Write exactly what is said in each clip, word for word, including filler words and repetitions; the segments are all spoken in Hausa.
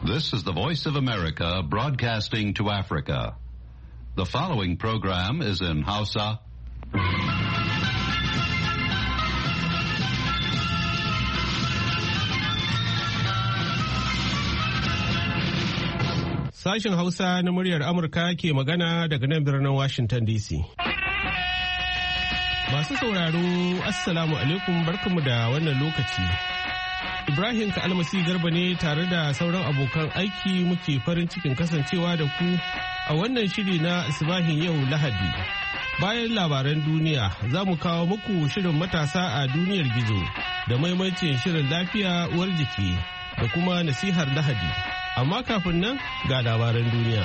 This is the Voice of America broadcasting to Africa. The following program is in Hausa. Sashen Hausa na muryar Amurka ke magana daga nan birnin Washington D C. Masu sauraro, Assalamu alaikum, barkanmu da wannan lokaci. Ibrahim Ka'almasi Garba ne tare da sauran abokan aiki muke farin cikin kasancewa da ku a wannan shiri na Asibahin yau Lahadi. Bayan labaran duniya za mu kawo muku shirin matasa a duniyar gizo da maimacin shirin lafiya uwar jiki da kuma nasihar Lahadi. Amma kafin nan ga labaran duniya.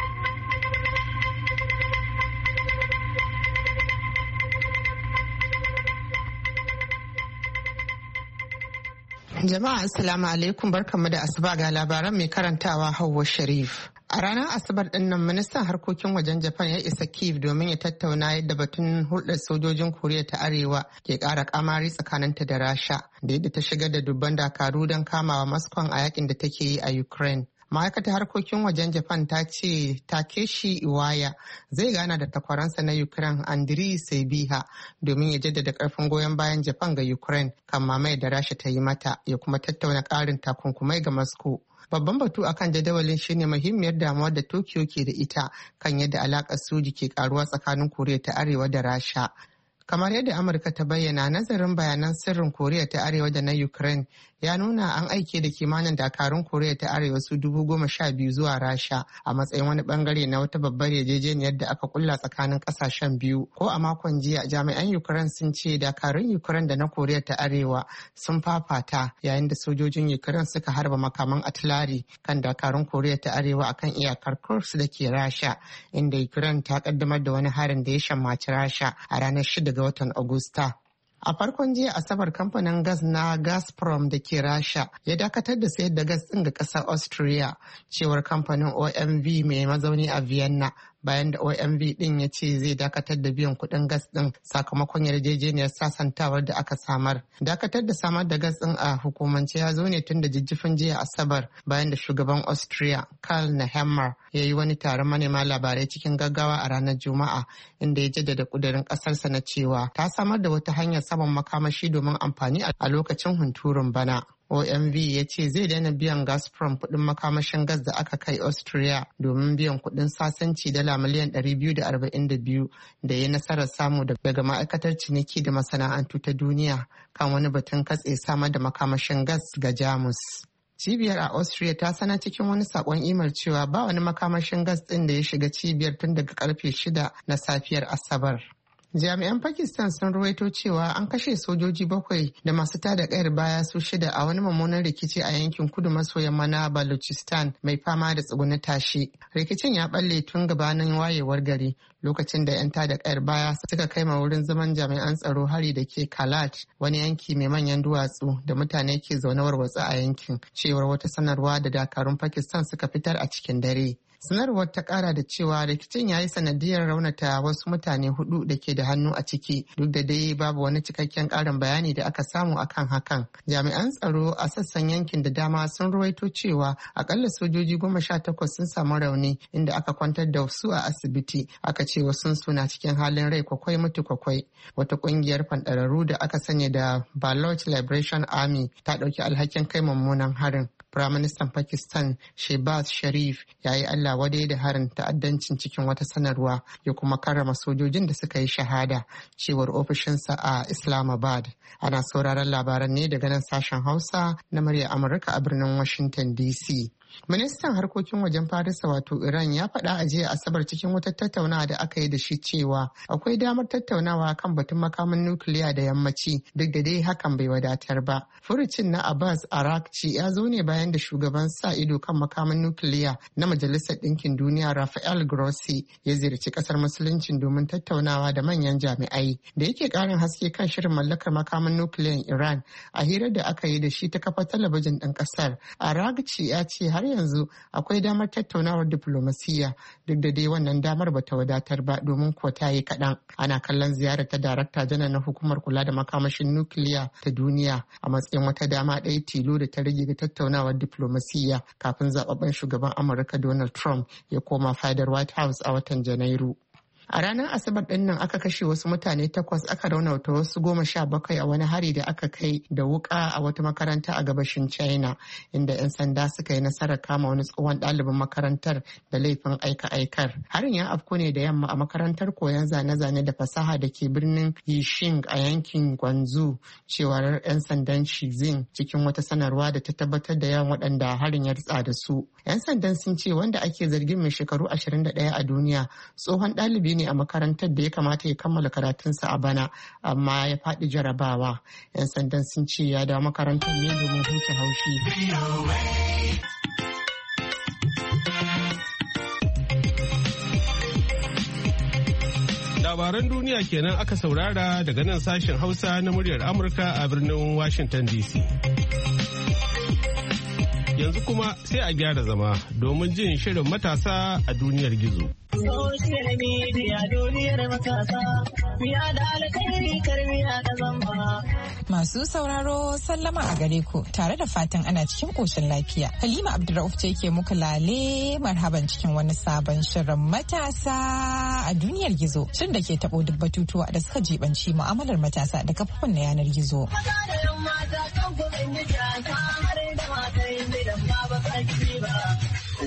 Jama'a assalamu alaikum, barkanmu da asuba, ga labaran mai karantawa Hauwa Sharif. A ranar Asabar din nan ministan harkokin wajen Japan ya isa Kyiv domin ya tattauna yadda batun hulɗar sojojin Koriya ta Arewa ke ƙara kamari tsakaninta da Rasha da yadda ta shigar da dubban dakaru don kamawa Moscow a yakin da take yi a Ukraine. Ma'aikatar harkokin wajen Japan ta ce Takeshi Iwaya zai gana da takwaransa na Ukraine Andriy Sybiha domin ya jaddada karfin goyon bayan Japan ga Ukraine kan mamayar da Rasha ta yi mata, ya kuma tattauna ƙarin takunkumai ga Moscow. Babban batu akan jadawalin shine muhimmiyar damuwar da Tokyo ke da ita kan yadda alakar soji ke karuwa tsakanin Koriya ta Arewa da Rasha. Kamar yadda Amurka ta bayyana, nazarin bayanan sirrin Koriya ta Arewa da na Ukraine ya nuna an aike da kimanin dakarun Koriya ta Arewa su dubu goma sha biyu zuwa Rasha a matsayin wani bangare na wata babbar yarjejeniyar da aka kulla tsakanin kasashen biyu. Ko a makon jiya, jami'an Ukraine sun ce dakarun Ukraine da na Koriya ta Arewa sun fafata yayin da sojojin Ukraine suka harba makaman atilari kan dakarun Koriya ta Arewa akan iyakar Kursk da ke Rasha, inda Ukraine ta kaddamar da wani harin da ya shammaci Rasha a ranar shida ga watan Agusta. A farkon jiya Asabar, kamfanin gas na Gazprom da ke Rasha ya dakatar da sayar da gas ɗin ga ƙasar Austria, cewar kamfanin O M V mai mazauni a Vienna, bayan da O M V ɗin ya ce zai dakatar da biyan kuɗin gas ɗin sakamakon yarjejeniyar sasantawar da aka samar. Dakatar da samar da gas ɗin a hukumance ya zo ne tun da jijjifin jiya Asabar, bayan da shugaban Austria Karl Nehammer ya yi wani taron manema labarai cikin gaggawa a ranar Juma'a, inda ya jaddada ƙudurin ƙasarsa na cewa ta samar da wata hanyar saman makamashi domin amfani a lokacin hunturun bana. O M V ya ce zai daina biyan Gazprom kuɗin makamashin gas da aka kai Austria domin biyan kuɗin sasanci dala miliyan ɗari biyu da arba'in da biyu da ya nasarar samu daga ma'aikatar ciniki da masana'antu ta duniya kan wani batun katse samar da makamashin gas ga Jamus. Cibiyar a Austria ta sanar cikin wani sakon imel cewa ba wani makamashin gas ɗin da ya shiga cibiyar tun daga karfe shida na safiyar Asabar. Jami'an Pakistan sun ruwaito cewa an kashe sojoji bakwai da masu tada kayar baya su shida a wani mummunan rikici a yankin kudu maso yamma na Balochistan mai fama da tsuguna tashi. Rikicin ya balle tun gabanin wayewar gari, lokacin da 'yan tada kayar baya suka kai ma wurin zaman jami'an tsaro hari da ke Kalat, wani yanki mai manyan duwatsu da mutane ke zaune warwatsa a yankin, cewar wata sanarwa da dakarun Pakistan suka fitar a cikin dare. Sanarwar ta kara da cewa rikicin ya yi sanadiyar raunata wasu mutane hudu da ke da hannu a ciki, duk da dai babu wani cikakken karin bayani da aka samu akan hakan. Jami'an tsaro a sassan yankin da dama sun ruwaito cewa akalla sojoji goma sha takwas sun samu rauni, inda aka kwantar da su a asibiti. Aka ce wasu suna cikin halin rai kwakwai mutu kwakwai. Wata kungiyar fanɗararru da aka sanya da Baloch Liberation Army ta ɗauki alhakin kai mummunan harin. Firaministan Pakistan Shehbaz Sharif ya yi Allah wadai da harin ta'addancin cikin wata sanarwa, ya kuma karrama sojojin da suka yi shahada, cewar ofishinsa a Islamabad. Ana sauraron labaran ne daga nan sashen Hausa na murya Amurka a birnin Washington D C. Ministan harkokin wajen Farisa wato Iran ya faɗa a jiya Asabar cikin wata tattaunawa da aka yi da shi cewa akwai damar tattaunawa kan batun makamin nukiliya da yammaci, duk da dai hakan bai wadatar ba. Furucin na Abbas Arakci ya zo ne bayan da shugaban sa ido kan makamin nukiliya na Majalisar Ɗinkin Duniya Rafael Grossi ya ziyarci ƙasar Musuluncin domin tattaunawa da manyan jami'ai. Da yake ƙarin haske kan shirin mallakar makamin nukiliyan Iran a hirar da aka yi da shi ta kafa talabijin ɗin ƙasar, Arakci ya ce har yanzu akwai damar tattaunawar diflomasiyya duk da dai wannan damar bata wadatar ba domin kuwa ta yi kaɗan. Ana kallon ziyarar ta darakta janar na hukumar kula da makamashin nukiliya ta duniya a matsayin wata dama ɗaya tilo da ta rage ga tattaunawar diflomasiyya kafin zababben shugaban Amurka Donald Trump ya koma fadar White House a watan Janairu. A ranar Asabar ɗin nan aka kashe wasu mutane takwas aka raunata wasu goma sha bakwai a wani hari da aka kai da wuka a wata makaranta a gabashin China, inda 'yan sanda suka yi nasarar kama wani tsohon ɗalibin makarantar da laifin aika-aikar. Harin ya afku ne da yamma a makarantar koyon zane-zane da fasaha da ke birnin Yixing a yankin Guangzhou, cewar 'yan sandan Shizhen cikin wata sanarwa da ta tabbatar da yawan waɗanda harin ya ritsa da su. 'Yan sandan sun ce wanda ake zargin mai shekaru ashirin da ɗaya a duniya tsohon ɗalibi ne a makarantar da ya kamata ya kammala karatunsa a bana amma ya faɗi jarabawa. 'Yan sandan sun ce ya dawo makarantar ne domin huce haushi. Labaran duniya kenan aka saurara daga nan sashen Hausa na muryar Amurka a birnin Washington D C. Yanzu kuma sai a gyara zama domin jin shirin matasa a duniyar gizo. Social media duniyar matasa, miya da alkhairi karmiya da zamba. Masu sauraro sallama a gare ku tare da fatan ana cikin koshin lafiya. Halima Abdurrauf ce ke muku lale marhaban cikin wani sabon shirin matasa a duniyar gizo. Shin da ke tabo duk batutuwa da suka jibanci mu'amalar matasa da kafofin na yanar gizo. Maza da yan mata kan kuma in yi har da mata yin bidan ba ba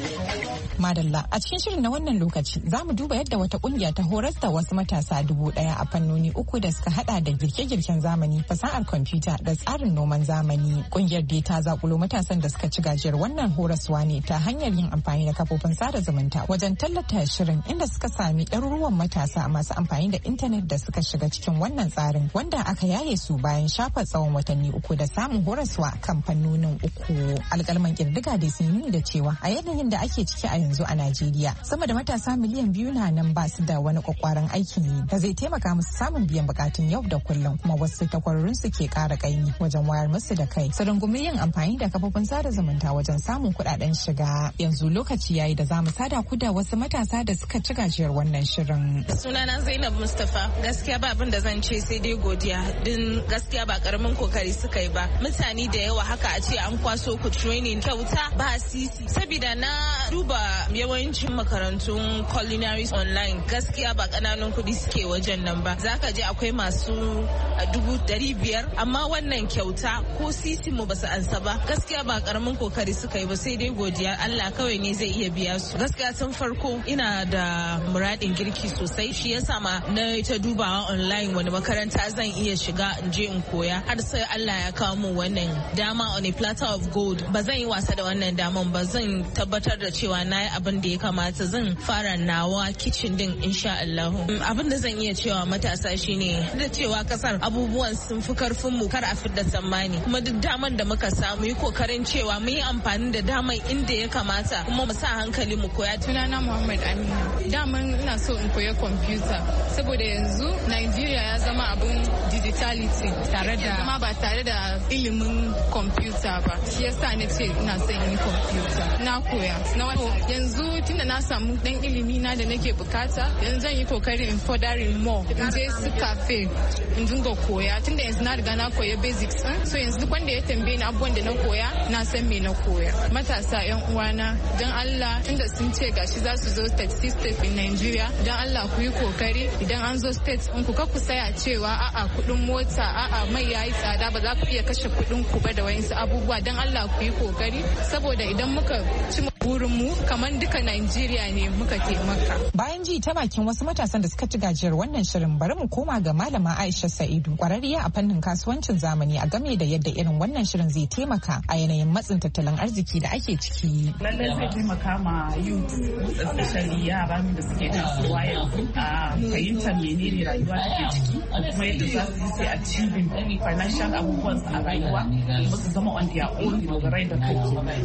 Madalla a cikin shirin na wannan lokaci za mu duba yadda wata kungiya ta horar da wasu matasa dubu daya a fannoni uku da suka hada da girke-girken zamani, fasahar kwamfuta da tsarin noman zamani. Kungiyar dai ta zakulo matasan da suka ci gajiyar wannan horaswa ne ta hanyar yin amfani da kafofin sada zumunta wajen tallata shirin, inda suka sami ɗaruruwan matasa masu amfani da intanet da suka shiga cikin wannan tsarin, wanda aka yaye su bayan shafa tsawon watanni uku da samun horaswa kan fannonin uku. Alƙalman ƙirdiga dai sun yi da cewa a yanayin da ake ciki a yanzu a Najeriya sama da matasa miliyan biyu na nan ba su da wani kwakwaran aikin yi da zai taimaka musu samun biyan bukatun yau da kullum, kuma wasu takwarorin su ke kara kaimi wajen wayar musu da kai su rungumi yin amfani da kafofin sada zumunta wajen samun kudaden shiga. Yanzu lokaci yayi da zamu sada ku da wasu matasa da suka ci gajiyar wannan shirin. Sunana Zainab Mustapha. Gaskiya ba abin da zan ce sai dai godiya, din gaskiya ba karamin kokari suka yi ba. Mutane da yawa haka a ce an kwaso ku training kyauta ba sisi, saboda na duba yawancin makarantun culinary online gaskiya ba kananan kuɗi suke wajen nan ba. Zaka je akwai masu dubu dari biyar amma wannan kyauta ko sisi mu basu ansa ba. Gaskiya ba karamin kokari suka yi ba, sai dai godiya Allah kawai ne zai iya biya su. Gaskiya tun farko ina da muradin girki sosai, shi yasa ma na ta dubawa online wani makaranta zan iya shiga in je in koya, har sai Allah ya kawo mu wannan dama on a platter of gold. Ba zan yi wasa da wannan daman ba, zan tabbatar da cewa na yi abin da ya kamata, zan fara nawa kitchen din insha Allah. Abin da zan iya cewa matasa shine da cewa kasar abubuwan sun fi karfin mu, kar a fidda tsammani, kuma duk daman da muka samu yi kokarin cewa mu yi amfani da daman inda ya kamata, kuma mu sa hankali mu koya. Sunana Muhammad Aminu. Daman ina so in koya computer saboda yanzu Nigeria ya zama abin digitality tare da zama ba tare da ilimin computer ba. Shi yasa na ce ina son yin computer. Na koya. Na yanzu tunda na samu dan ilimi na da nake bukata, yanzu zan yi kokari in furthering more, in je su cafe in dinga koya, tunda yanzu na riga na koya basics din, so yanzu duk wanda ya tambaye ni abubuwan da na koya na san me na koya. Matasa yan uwana, dan Allah, tunda sun ce gashi za su zo thirty-six states in Nigeria, dan Allah ku yi kokari idan an zo state in ku ka ku saya cewa a'a kudin mota, a'a mai yayi tsada, ba za ku iya kashe kudin ku ba da wayansu abubuwa. Dan Allah ku yi kokari, saboda idan muka ci burin mu kamar duka Najeriya ne muka taimaka. Bayan ji ta bakin wasu matasan da suka ci gajiyar wannan shirin, bari mu koma ga malama Aisha Sa'idu, kwararriya a fannin kasuwancin zamani, a game da yadda irin wannan shirin zai taimaka a yanayin matsin tattalin arziki da ake ciki. Lallai zai taimaka ma youth, especially yaran da suke tasowa yanzu, a fahimtar menene rayuwa take ciki, kuma yadda za su yi sai achieving financial abubuwan a rayuwa, ba su zama on their own dogarai da kai.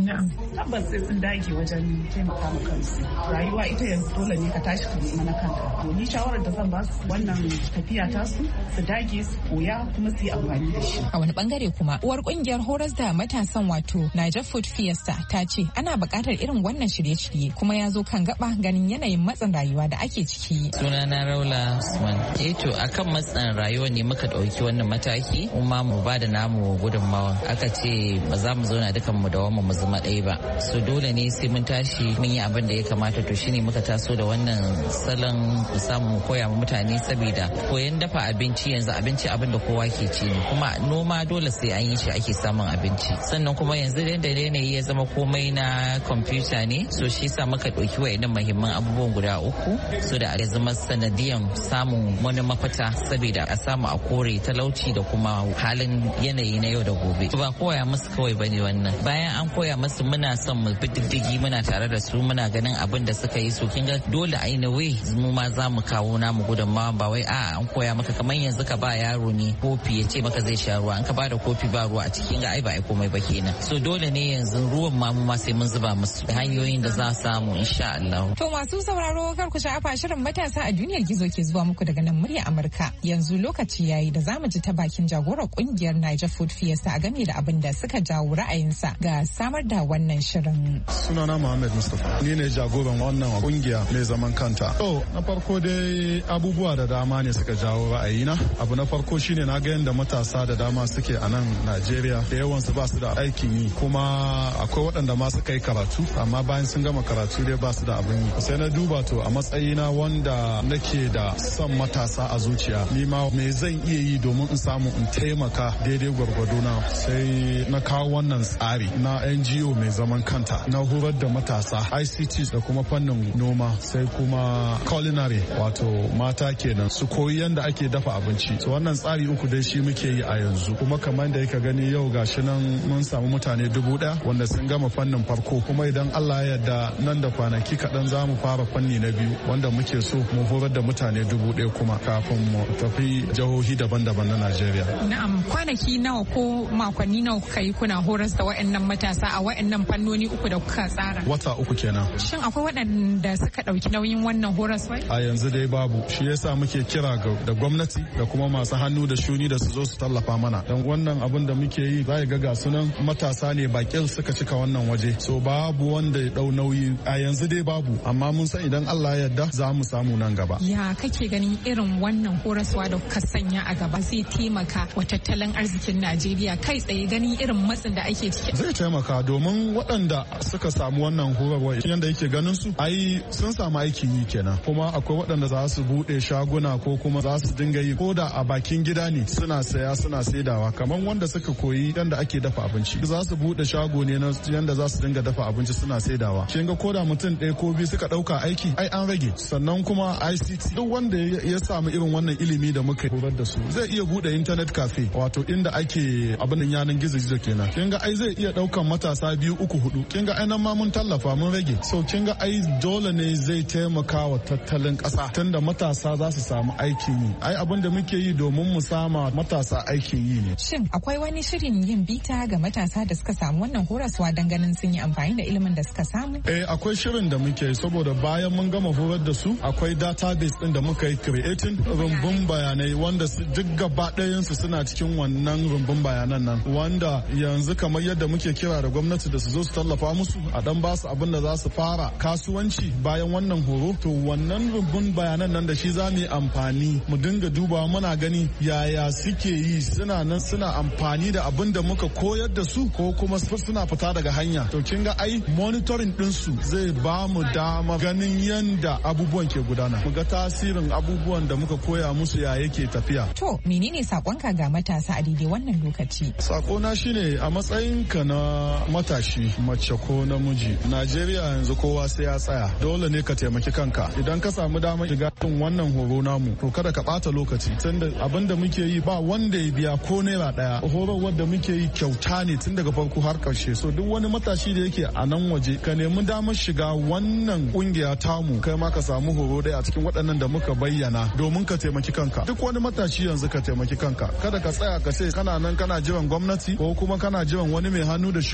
tabbas sai sun dage wajen taimaka ma kansu. Rayuwa ita yanzu dole ne ka tashi ka nema na kanka. To ni shawarar da zan ba su wannan tafiya ta su su dage su koya kuma su yi amfani da shi. A wani bangare kuma uwar kungiyar horas da matasan wato Niger Food Fiesta ta ce ana buƙatar irin wannan shirye-shirye kuma ya zo kan gaba ganin yanayin matsin rayuwa da ake ciki. Sunana Raula Usman. Eh to akan matsin rayuwa ne muka ɗauki wannan mataki kuma mu ba da namu gudunmawa. Aka ce ba za mu zauna dukan mu da wamma mu zama ɗaya ba. So dole ne sai mun tashi mun yi abin da ya kamata to shine muka taso da wannan salon mu samu mu koya ma mutane saboda koyan dafa abinci yanzu abinci abin da kowa ke ci ne kuma noma dole sai an yi shi ake samun abinci. Sannan kuma yanzu da yanayi ya zama komai na kwamfuta ne so shi sa muka ɗauki wa'annan muhimman abubuwan guda uku so da ya zama sanadiyan samun wani mafita saboda a samu a kore talauci da kuma halin yanayi na yau da gobe. Ba koya musu kawai bane wannan bayan an koya musu muna son mu bi diddigi muna tare da su muna ganin abin da suka yi so kin ga dole a in a way mu ma za mu kawo namu gudunmawa ba wai a an koya maka kamar yanzu ka ba yaro ne kofi ya ce maka zai sha ruwa an ka ba da kofi ba ruwa a cikin ga ai ba ai komai ba kenan so dole ne yanzu ruwan ma mu ma sai mun zuba musu hanyoyin da za a samu insha Allah. To masu sauraro kar ku sha'afa shirin matasa a duniyar gizo ke zuwa muku daga nan murya Amurka yanzu lokaci yayi da zamu ji ta bakin jagorar kungiyar Niger Food Fiesta a game da abin da suka jawo ra'ayinsa ga samar da wannan shirin. Sunana Muhammad Mustapha ni ne jagoran wannan kungiya mai zaman kanta. To na farko dai abubuwa da dama ne suka jawo ra'ayina. Abu na farko shine na ga yanda matasa da dama suke a nan Najeriya da yawansu ba su da aikin yi kuma akwai waɗanda ma suka yi karatu amma bayan sun gama karatu dai ba su da abin yi. Sai na duba to a matsayina wanda nake da son matasa a zuciya ni ma me zan iya yi domin in samu in taimaka daidai gwargwado na sai na kawo wannan tsari na N G O mai zaman kanta na horar da matasa I C T da kuma fannin noma sai kuma culinary wato mata kenan su koyi yanda ake dafa abinci. So wannan tsari uku dai shi muke yi a yanzu kuma kamar da yake gani yau gashi nan mun samu mutane dubu ɗaya wanda sun gama fannin farko kuma idan Allah ya yarda nan da kwanaki kaɗan za mu fara fanni na biyu wanda muke so mu horar da mutane dubu ɗaya kuma kafin mu tafi jihohi daban-daban na Najeriya. Na'am kwanaki nawa ko makonni nawa kuka yi kuna horas da waɗannan matasa a waɗannan fannoni uku da kuka tsara? Wata uku kenan. Shin akwai waɗanda suka ɗauki nauyin wannan horaswa? A yanzu dai babu shi yasa muke kira da gwamnati da kuma masu hannu da shuni da su zo su tallafa mana don wannan abin da muke yi za ga ga sunan matasa ne baƙil suka cika wannan waje so babu wanda ya ɗau nauyi a yanzu dai babu amma mun san idan Allah ya yarda za mu samu nan gaba. Ya kake ganin irin wannan horaswa da kuka sanya a gaba zai taimaka wa tattalin arzikin Najeriya kai tsaye ganin irin matsin da ake ciki? Zai taimaka domin waɗanda suka samu wannan horarwa yadda yake ganin su ai sun samu aikin yi kenan kuma akwai waɗanda za su buɗe shaguna ko kuma za su dinga yi ko da a bakin gida ne suna saya suna saidawa kamar wanda suka koyi yadda ake dafa abinci za su buɗe shago ne na yadda za su dinga dafa abinci suna saidawa kin ga ko da mutum ɗaya ko biyu suka ɗauka aiki ai an rage sannan kuma I C T duk wanda ya samu irin wannan ilimi da muka horar da su zai iya buɗe internet cafe wato inda ake abin yanan gizo gizo kenan kin ga ai zai iya ɗaukan matasa biyu uku hudu kin ga ai nan ma mun tallafa mun rage so kin ga ai dole ne zai taimaka wa tattalin ƙasa tunda matasa za su samu aikin yi ai abin da muke yi domin mu sama matasa aikin yi ne. Shin akwai wani shirin yin bita ga matasa da suka samu wannan horaswa don ganin sun yi amfani da ilimin da suka samu? Eh akwai shirin da muke saboda bayan mun gama horar da su akwai database din da muka yi creating rumbun bayanai wanda duk gaba ɗayan su suna cikin wannan rumbun bayanan nan wanda yanzu kamar yadda muke kira da gwamnati da su zo su tallafa musu a dan ba su abin da za su fara kasuwanci bayan wannan horo to wannan rumbun bayanan nan da shi za mu yi amfani mu dinga dubawa muna gani yaya suke yi suna nan suna amfani da abin da muka koyar da su ko kuma suna fita daga hanya to kin ga ai monitoring din su zai ba mu dama ganin yanda abubuwan ke gudana mu ga tasirin abubuwan da muka koya musu ya yake tafiya. To menene sakonka ga matasa a daidai wannan lokaci? Sakona shine a matsayinka na matashi mace ko namiji Najeriya yanzu kowa sai ya tsaya dole ne ka taimaki kanka idan ka samu damar shiga cikin wannan horo namu to kada ka bata lokaci tunda abin da muke yi ba wanda ya biya ko naira daya horowar da muke yi kyauta ne tun daga farko har karshe so duk wani matashi da yake a nan waje ka nemi damar shiga wannan kungiya tamu kai ma ka samu horo dai a cikin waɗannan da muka bayyana domin ka taimaki kanka duk wani matashi yanzu ka taimaki kanka kada ka tsaya ka ce kana nan kana jiran gwamnati ko kuma kana jiran wani mai hannu da shuni ya zo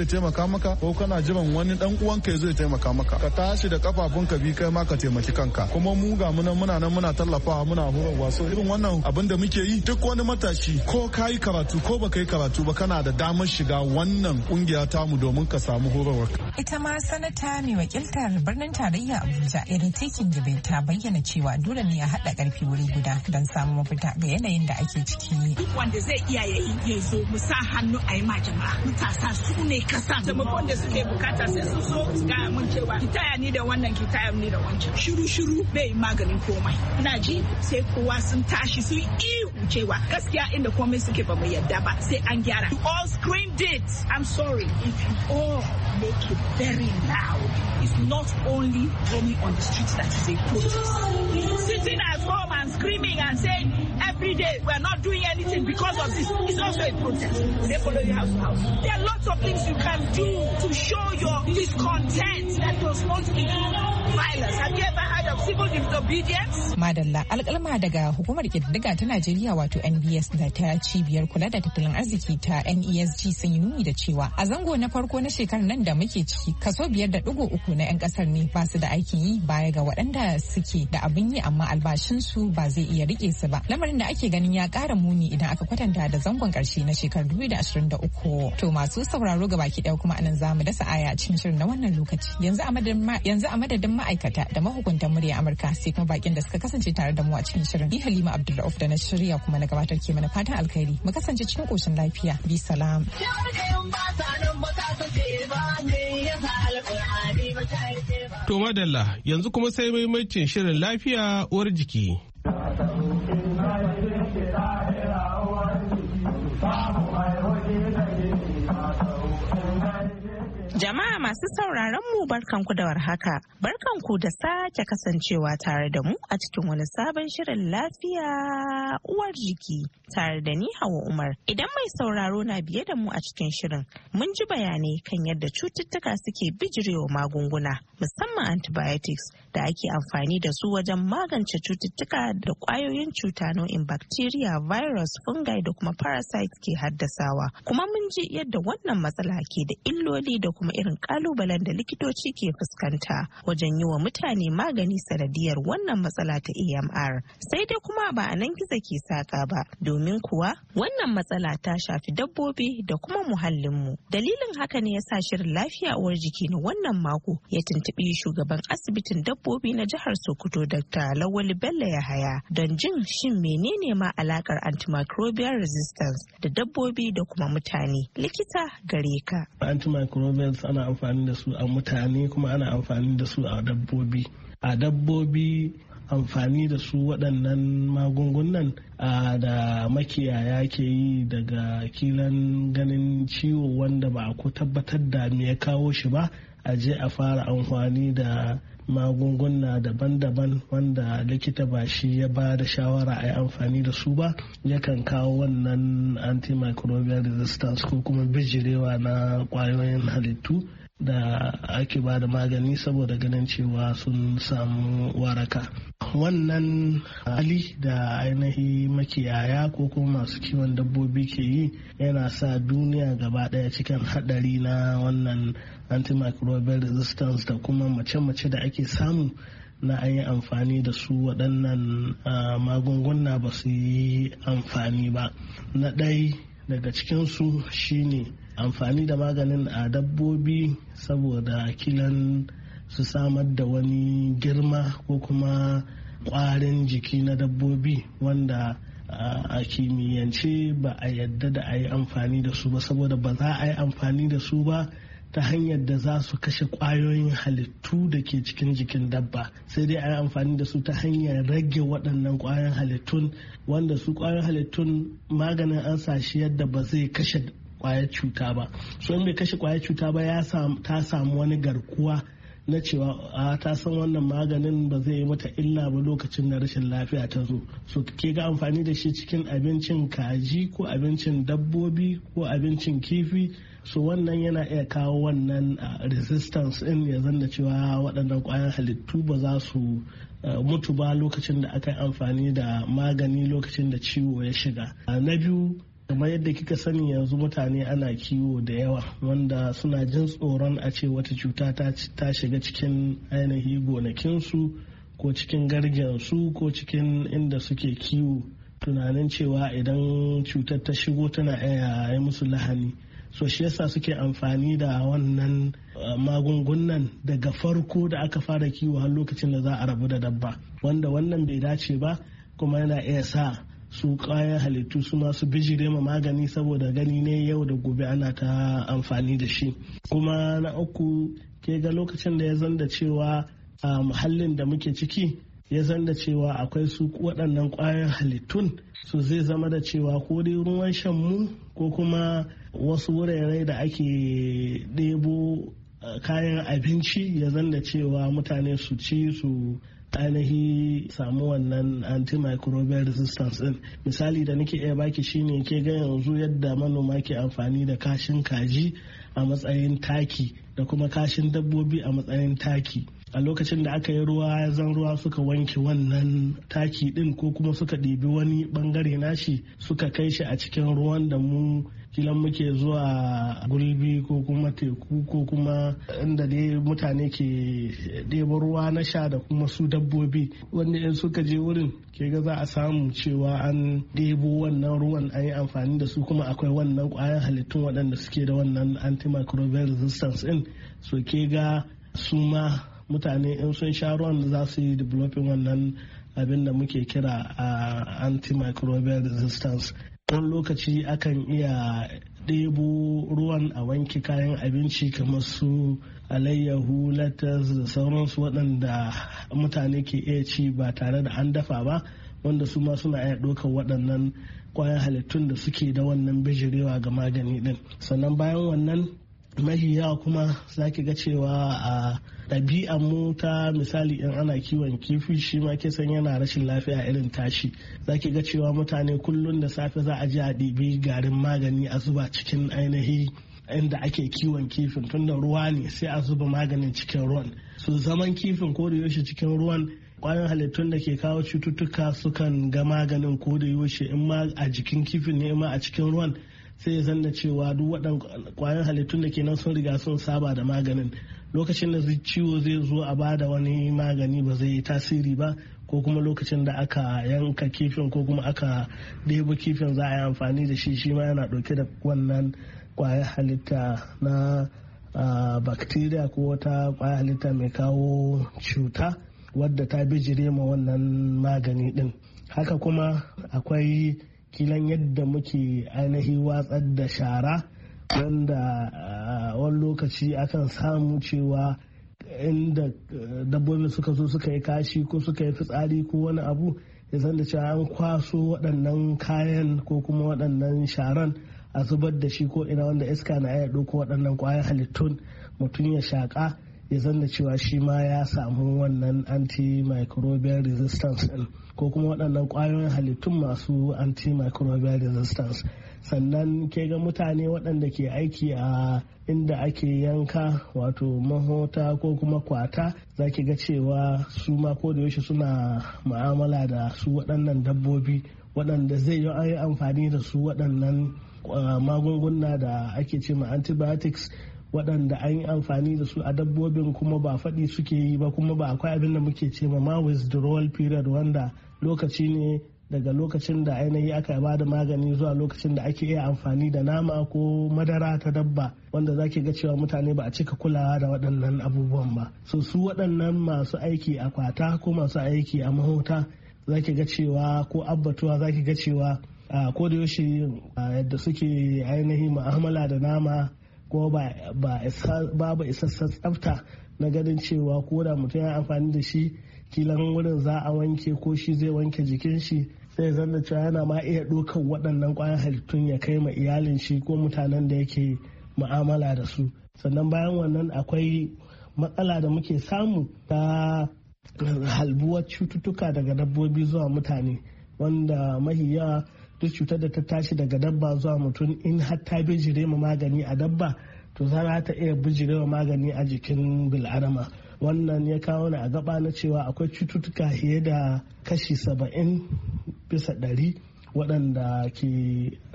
zai taimaka maka ko kana jiran wani dan uwanka ya zai taimaka maka. Ka tashi da kafafunka bi kai ma ka taimaki kanka. Kuma mu ga muna muna nan muna tallafawa muna horarwa. So irin wannan abin da muke yi duk wani matashi ko kayi karatu ko baka yi karatu ba kana da damar shiga wannan kungiya tamu domin ka samu horarwa. Ita ma sanata mai wakiltar birnin tarayya Abuja irin tekin gibe ta bayyana cewa dole ne a haɗa ƙarfi wuri guda don samun mafita ga yanayin da ake ciki. Duk wanda zai iya yayi ya zo mu sa hannu a yi ma jama'a. Matasa su ne kasa taimakon da suke bukata sai su so su gaya mun cewa ki taya ni da wannan ki taya ni da wancan. Shiru shiru bai maganin komai. Ina ji sai kowa sun tashi su yi ihu cewa gaskiya inda komai suke ba mu yadda ba sai an gyara. You all screamed it. I'm sorry if you all make it very loud. It's not only roaming on the streets that is a protest. Sitting at home and screaming and saying every day we are not doing anything because of this is also a protest. They follow you house to house. There are lots of things you can do to show your discontent that does not include violence. Have you ever heard of civil disobedience? Madalla alƙalma daga hukumar ƙididdiga ta Najeriya wato N B S da ta cibiyar kula da tattalin arziki ta N E S G sun yi nuni da cewa a zango na farko na shekarar nan da muke ciki kaso biyar da ɗigo uku na 'yan ƙasar ne ba su da aikin yi baya ga waɗanda suke da abin yi amma albashinsu ba zai iya rike su ba. Lamarin da ake ganin ya ƙara muni idan aka kwatanta da zangon ƙarshe na shekarar dubu da ashirin da uku. To masu sauraro ga baki ɗaya kuma anan zamu dasa aya a cikin shirin na wannan lokaci. Yanzu a madadin ma'aikata da mahukuntan murya Amurka sai kuma bakin da suka kasance tare da mu a cikin shirin. Ni Halima Abdulrauf da na shirya kuma na gabatar ke mana fatan alkhairi. Mu kasance cikin koshin lafiya. Bi salam. To madalla yanzu kuma sai maimacin shirin lafiya uwar jiki. Jama'a masu sauraron mu barkanku da warhaka. Barkanku da sake kasancewa tare da mu a cikin wani sabon shirin lafiya uwar jiki tare da ni Hauwa Umar. Idan mai sauraro na biye da mu a cikin shirin, mun ji bayanai kan yadda cututtuka suke bijirewa magunguna, musamman antibiotics da ake amfani da su wajen magance cututtuka da kwayoyin cuta nau'in bacteria, virus, fungi da kuma parasites ke haddasawa. Kuma mun ji yadda wannan matsala ke da illoli da kuma irin kalubalen da likitoci ke fuskanta wajen yi wa mutane magani sanadiyar wannan matsala ta A M R. Sai dai kuma ba a nan gizo ke saka ba, domin kuwa wannan matsala ta shafi dabbobi da kuma muhallinmu. Dalilin haka ne ya sa shirin lafiya uwar jiki na wannan mako ya tuntuɓi shugaban asibitin dabbobi na jihar Sokoto Doctor Lawali Bello Yahaya don jin shin menene ma alakar antimicrobial resistance da dabbobi da kuma mutane. Likita gare ka. Antimicrobials ana amfani da su a mutane kuma ana amfani da su a dabbobi. A dabbobi amfani da su waɗannan magungunan da makiyaya ke yi daga kilan ganin ciwo wanda ba a ku tabbatar da me ya kawo shi ba, a je a fara amfani da magunguna daban-daban wanda likita ba shi ya ba da shawara a yi amfani da su ba, yakan kawo wannan antimicrobial resistance ko kuma bijirewa na kwayoyin halittu da ake ba da magani saboda ganin cewa sun samu waraka. Wannan hali da ainihi makiyaya ko kuma masu kiwon dabbobi ke yi yana sa duniya gaba daya cikin hadari na wannan antimicrobial resistance da kuma mace-mace da ake samu na an yi amfani da su waɗannan magunguna ba su yi amfani ba. Na ɗai daga cikinsu shine amfani da maganin a dabbobi saboda kilan su samar da wani girma ko kuma ƙwarin jiki na dabbobi wanda a kimiyyance ba a yadda da a yi amfani da su ba, saboda ba za a yi amfani da su ba ta hanyar da za su kashe ƙwayoyin halittu da ke cikin jikin dabba, sai dai a yi amfani da su ta hanyar rage waɗannan ƙwayoyin halittun wanda su ƙwayoyin halittun maganin an sa shi yadda ba zai kashe ƙwayar cuta ba. So in bai kashe ƙwayar cuta ba ya ta samu wani garkuwa na cewa a ta san wannan maganin ba zai yi mata illa ba lokacin da rashin lafiya ta zo. So ke ga amfani da shi cikin abincin kaji ko abincin dabbobi ko abincin kifi, so wannan yana iya kawo wannan resistance in ya zanna cewa waɗannan ƙwayan halittu ba za su mutu ba lokacin da aka yi amfani da magani lokacin da ciwo ya shiga. Na biyu kamar yadda kika sani yanzu mutane ana kiwo da yawa wanda suna jin tsoron a ce wata cuta ta shiga cikin ainihi gonakinsu ko cikin gargensu ko cikin inda suke kiwo, tunanin cewa idan cutar ta shigo tana iya yi musu lahani. So shi yasa suke amfani da wannan magungunan daga farko da aka fara kiwo har lokacin da za a rabu da dabba, wanda wannan bai dace ba kuma yana iya sa su kayan halittu su masu bijire ma magani saboda gani ne yau da gobe ana ta amfani da shi. Kuma na uku ke ga lokacin da ya zanda cewa a muhallin da muke ciki ya zanda cewa akwai su waɗannan ƙwayoyin halittun, su zai zama da cewa ko dai ruwan shan mu ko kuma wasu wurare da ake ɗebo kayan abinci ya zanda cewa mutane su ci su ainihi samu wannan antimicrobial resistance din. Misali da nake iya baki shine ke ga yanzu yadda manoma ke amfani da kashin kaji a matsayin taki da kuma kashin dabbobi a matsayin taki. A lokacin da aka yi ruwa zan ruwa suka wanke wannan taki din ko kuma suka ɗibi wani bangare nashi suka kai shi a cikin ruwan da mu kilan muke zuwa gulbi ko kuma teku ko kuma inda dai mutane ke ɗebo ruwa na sha da kuma su dabbobi, wanda in suka je wurin ke ga za a samu cewa an ɗebo wannan ruwan an yi amfani da su kuma akwai wannan ƙwayan halittun waɗanda suke da wannan antimicrobial resistance in. So ke ga su ma mutane in sun sha ruwan za su yi developing wannan abin da muke kira a antimicrobial resistance. Wani lokaci akan iya ɗebo ruwan a wanke kayan abinci kamar su alayyahu, lettuce da sauransu waɗanda mutane ke iya ci ba tare da an dafa ba, wanda su ma suna iya ɗaukar waɗannan kwayan halittun da suke da wannan bijirewa ga magani ɗin. Sannan bayan wannan mafi yawa kuma za ki ga cewa a ɗabi'an mu ta misali in ana kiwon kifi shi ma kisan yana rashin lafiya irin tashi, za ki ga cewa mutane kullum da safe za a je a ɗibi garin magani a zuba cikin ainihi inda ake kiwon kifin, tunda ruwa ne sai a zuba maganin cikin ruwan. So zaman kifin ko da yaushe cikin ruwan kwayoyin halittun da ke kawo cututtuka sukan ga maganin ko da yaushe, in ma a jikin kifin ne in ma a cikin ruwan, sai ya zanna cewa duk waɗannan kwayoyin halittun da ke nan sun riga sun saba da maganin. Lokacin da ciwo zai zo a bada wani magani ba zai yi tasiri ba, ko kuma lokacin da aka yanka kifin ko kuma aka ɗebo kifin za a yi amfani da shi, shi ma yana ɗauke da wannan kwayar halitta na bacteria ko wata kwayar halitta mai kawo cuta wadda ta bijire ma wannan magani ɗin. Haka kuma akwai kilan yadda muke ainihi watsar da shara, wanda wani lokaci akan samu cewa inda dabbobi suka zo suka yi kashi ko suka yi fitsari ko wani abu, ya san da cewa an kwaso waɗannan kayan ko kuma waɗannan sharan a zubar da shi ko ina, wanda iska na iya ɗauko waɗannan ƙwayar halittun mutum ya shaƙa, ya zanna cewa shi ma ya samu wannan antimicrobial resistance ɗin ko kuma waɗannan ƙwayoyin halittun masu antimicrobial resistance. Sannan ke ga mutane waɗanda ke aiki a inda ake yanka wato mahota ko kuma kwata, za ki ga cewa su ma ko da yaushe suna mu'amala da su waɗannan dabbobi waɗanda zai yi an yi amfani da su waɗannan magunguna da ake ce ma antibiotics, waɗanda an yi amfani da su a dabbobin kuma ba faɗi suke yi ba, kuma ba akwai abin da muke ce ma withdrawal period, wanda lokaci ne daga lokacin da ainihi aka ba da magani zuwa lokacin da ake iya amfani da nama ko madara ta dabba, wanda zaki ga cewa mutane ba a cika kulawa da waɗannan abubuwan ba. So su waɗannan masu aiki a kwata ko masu aiki a mahota, zaki ga cewa ko abbatuwa zaki ga cewa ko da yaushe yadda suke ainihi mu'amala da nama ko babu isassan tsafta na ganin cewa ko da mutum ya amfani da shi kilan wurin za a wanke ko shi zai wanke jikin shi, sai zanna cewa yana ma iya ɗaukar waɗannan ƙwayan halittun ya kai ma iyalin shi ko mutanen da yake mu'amala da su. Sannan bayan wannan akwai matsala da muke samu ta halbuwar cututtuka daga dabbobi zuwa mutane, wanda mahi yawa duk cutar da ta tashi daga dabba zuwa mutum in har ta bijire ma magani a dabba, to za ta iya bijire ma magani a jikin bil'adama. Wannan ya kawo ni a gaba na cewa akwai cututtuka fiye da kashi saba'in bisa ɗari waɗanda ke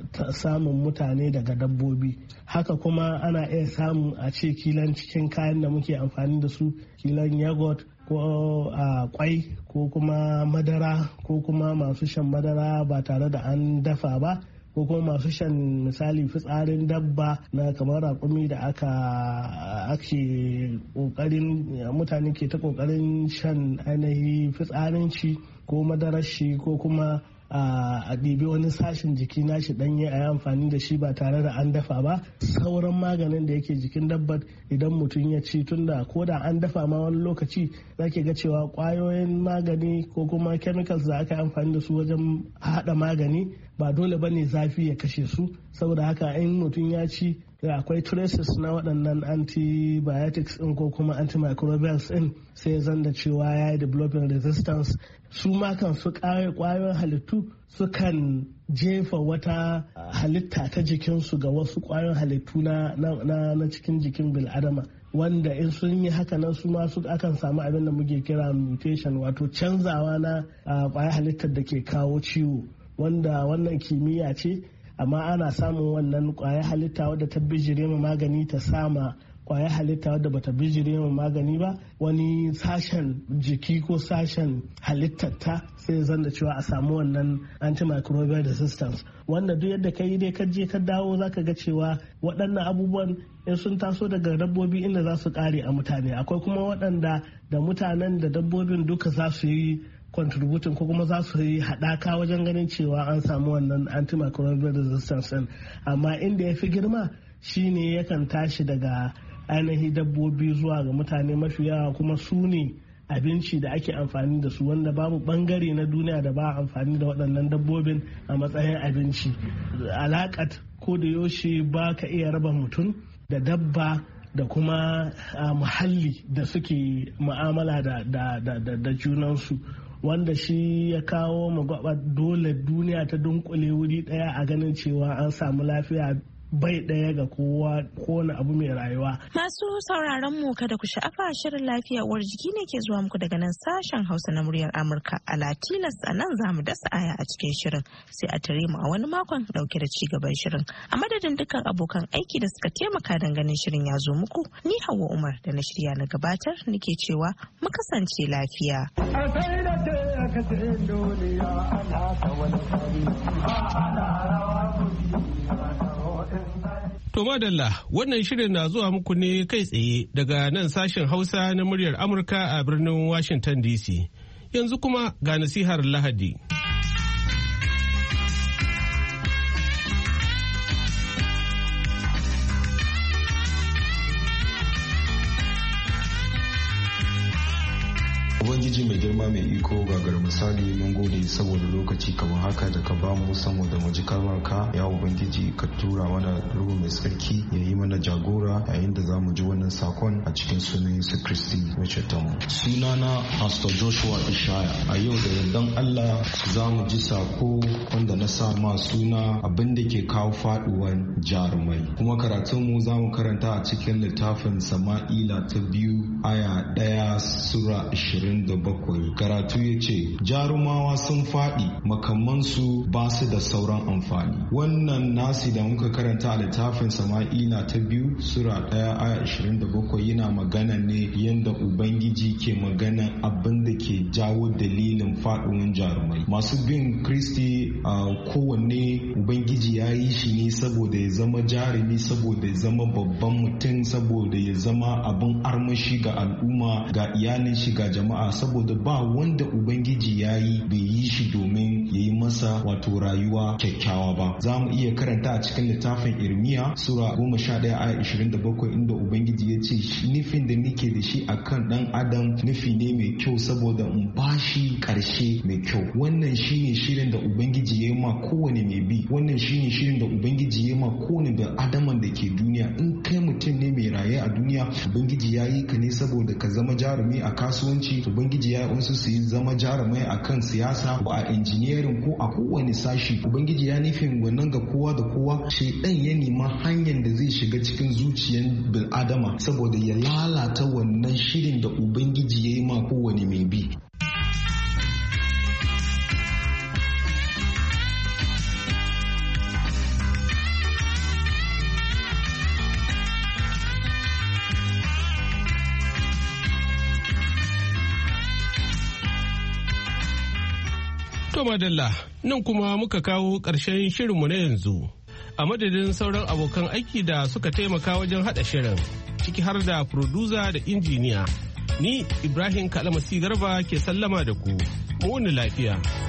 samun mutane daga dabbobi. Haka kuma ana iya samu a ce kilan cikin kayan da muke amfani da su, kilan yogurt ko a kwai ko kuma madara ko kuma masu shan madara ba tare da an dafa ba, ko kuma masu shan misali fitsarin dabba na kamar raƙumi da aka ake kokarin mutane ke ta kokarin shan ainihi fitsarin shi ko madarar shi ko kuma a ɗibi wani sashen jiki nashi ɗanye a yi amfani da shi ba tare da an dafa ba. Sauran maganin da yake jikin dabbar idan mutum ya ci, tunda ko da an dafa ma wani lokaci zake ga cewa ƙwayoyin magani ko kuma chemicals da aka yi amfani da su wajen haɗa magani ba dole bane zafi ya kashe su. Saboda haka in mutum ya ci akwai traces na waɗannan antibiotics ɗin ko kuma antimicrobials ɗin, sai zan da cewa ya yi developing resistance. Su ma kan su ƙwayoyin halittu sukan jefa wata halitta ta jikinsu ga wasu ƙwayoyin halittu na, na, na cikin jikin bil'adama, wanda in sun yi haka nan su ma su akan samu abin da muke kira mutation, wato canzawa na ƙwayar halittar da ke kawo ciwo, wanda wannan kimiyya ce. Amma ana samun wannan kwayar halitta wadda ta bijire ma magani ta sama kwayar halitta wadda bata bijire ma magani ba wani sashen jiki ko sashen halittar ta, sai zan da cewa a samu wannan antimicrobial resistance, wanda duk yadda ka yi dai ka je ka dawo zaka ga cewa waɗannan abubuwan in sun taso daga dabbobi inda za su ƙare a mutane. Akwai kuma waɗanda da mutanen da dabbobin duka za su yi contributing ko kuma za su yi haɗaka wajen ganin cewa an samu wannan antimicrobial resistance ɗin. Amma inda ya fi girma shine yakan tashi daga ainihin dabbobi zuwa ga mutane mafi yawa, kuma su ne abinci da ake amfani da su, wanda babu bangare na duniya da ba amfani da waɗannan dabbobin a matsayin abinci. Alaƙat ko da yaushe ba ka iya raba mutum da dabba da kuma muhalli da suke mu'amala da junansu, wanda shi ya kawo magwaba dole duniya ta dunkule wuri daya a ganin cewa an samu lafiya bai daya ga kowa kowane abu mai rayuwa. Masu sauraron mu kada ku sha'afa, shirin lafiya uwar jiki ne ke zuwa muku daga nan sashen Hausa na muryar Amurka. A Latilas a nan za mu dasa aya a cikin shirin, sai a tare mu a wani makon dauke da ci gaban shirin. A madadin dukkan abokan aiki da suka taimaka don ganin shirin ya zo muku, ni Hauwa Umar da na shirya na gabatar nake cewa mu kasance lafiya. To madalla, wannan shirin na zuwa muku ne kai tsaye daga nan sashen Hausa na muryar Amurka a birnin Washington D C. Yanzu kuma ga nasihar Lahadi. Ubangiji mai girma mai iko gagar misali, mun gode saboda lokaci kamar haka da ka ba mu saboda mu ji kalmar ka. Ya Ubangiji ka tura mana ruhu mai tsarki ya yi mana jagora yayin da za mu ji wannan sakon a cikin sunan Yesu Kristi wacce ta mu. Sunana Pastor Joshua Ishaya. A yau da yardan Allah za mu ji sako wanda na sa ma suna abin da ke kawo faduwan jarumai. Kuma karatun mu za mu karanta a cikin littafin Sama'ila ta biyu aya ɗaya sura ashirin da bakwai. Karatu ya ce, jarumawa sun faɗi, makamansu ba su da sauran amfani. Wannan nasi da muka karanta a littafin Sama'ila ta biyu sura ɗaya aya ashirin da bakwai yana magana ne yadda Ubangiji ke magana abin da ke jawo dalilin faɗuwan jarumai. Masu bin Kristi a kowanne Ubangiji ya yi shi ne saboda ya zama jarumi, saboda ya zama babban mutum, saboda ya zama abin armashi ga al'umma, ga iyalin shi, ga jama'a, saboda ba wanda Ubangiji ya yi bai yi shi domin ya yi masa wato rayuwa kyakkyawa ba. Za mu iya karanta a cikin littafin Irmiya sura goma sha ɗaya aya ashirin da bakwai inda Ubangiji ya ce nufin da nake da shi akan ɗan adam nufi ne mai kyau saboda in ba shi ƙarshe mai kyau. Wannan shine shirin da Ubangiji ya yi ma kowane mai bi. Wannan shine shirin da Ubangiji ya yi ma kowane da adaman da ke duniya. In kai mutum ne mai raye a duniya, Ubangiji ya yi ka ne saboda ka zama jarumi a kasuwanci. Ubangiji ya yi wasu su yi zama jarumai a kan siyasa ko a injiniyarin ko a kowane sashi. Ubangiji ya nufin wannan ga kowa da kowa. Shaidan ya nema hanyar da zai shiga cikin zuciyar bil'adama saboda ya lalata wannan shirin da Ubangiji ya yi ma kowane mai bi. To madalla, nan kuma muka kawo ƙarshen shirinmu na yanzu. A madadin sauran abokan aiki da suka taimaka wajen haɗa shirin, ciki har da furduza da injiniya. Ni Ibrahim Kalamasi Garba ke sallama da ku. Mu wuni lafiya.